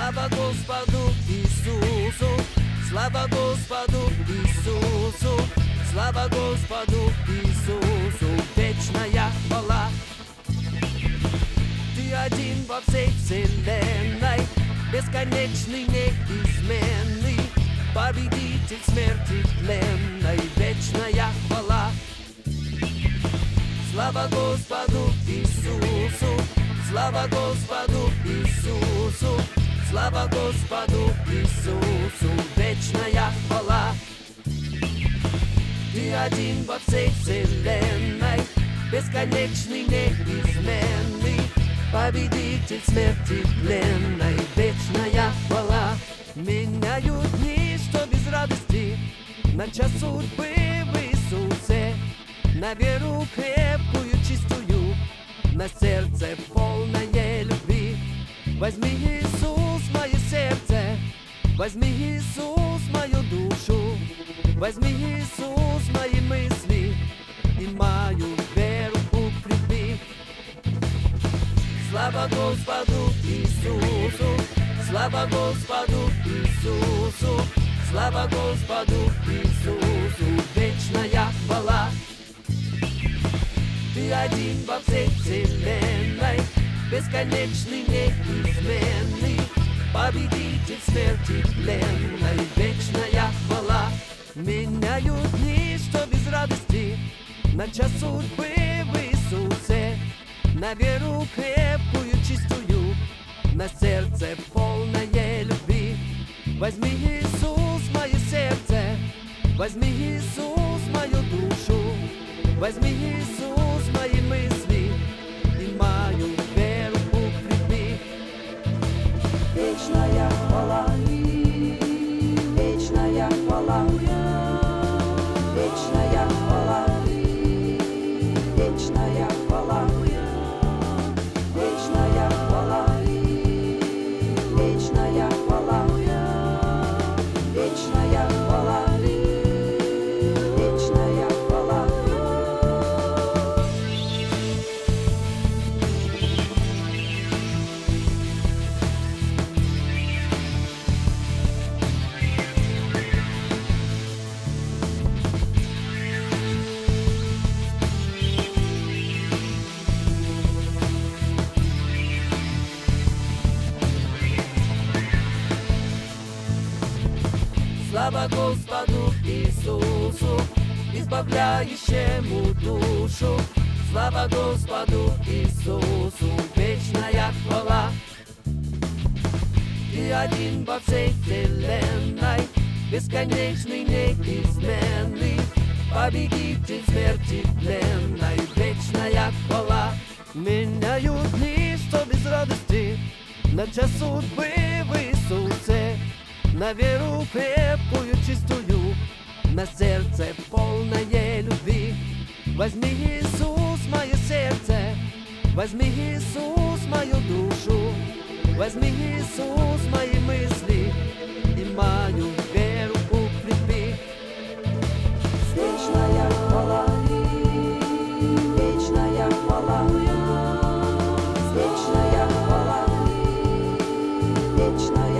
Слава Господу Иисусу, слава Господу Иисусу, слава Господу Иисусу, вечная хвала. Ты один во всей вселенной, бесконечный, неизменный, победитель смерти тленной, вечная хвала. Слава Господу Иисусу, слава Господу Иисусу, слава Господу Иисусу, вечная хвала. Ты один во всей вселенной, бесконечный, неизменный, победитель смерти тленной, вечная хвала. Меняют дни, что без радости, на час судьбы в Иисусе, на веру крепкую, чистую, на сердце полное любви. Возьми, Иисус, мое сердце, возьми, Иисус, мою душу, возьми, Иисус, мои мысли и мою веру укрепи. Слава Господу Иисусу, слава Господу Иисусу, слава Господу Иисусу, вечная хвала. Ты один во всей вселенной, бесконечный, неизменный, победитель смерти тленной, вечная хвала. Меняют дни, что без радости, на час судьбы в Иисусе, на веру крепкую, чистую, на сердце полное любви. Возьми, Иисус, мое сердце, возьми, Иисус, мою душу, возьми, Иисус, мои мысли и мою веру укрепи. Вечная хвала, вечная хвала, вечная хвала, вечная хвала, вечная хвала, вечная хвала, вечная хвала, вечная хвала. Слава Господу Иисусу, избавляющему душу, слава Господу Иисусу, вечная хвала. Ты один во всей вселенной, бесконечный, неизменный, победитель смерти тленной, вечная хвала. Меняют дни, что без радости, на час судьбы в Иисусе, на веру крепкую, чистую, на сердце полное любви. Возьми, Иисус, мое сердце, возьми, Иисус, мою душу, возьми, Иисус, мои мысли и мою веру укрепи. Вечная хвала, вечная хвала, вечная хвала, вечная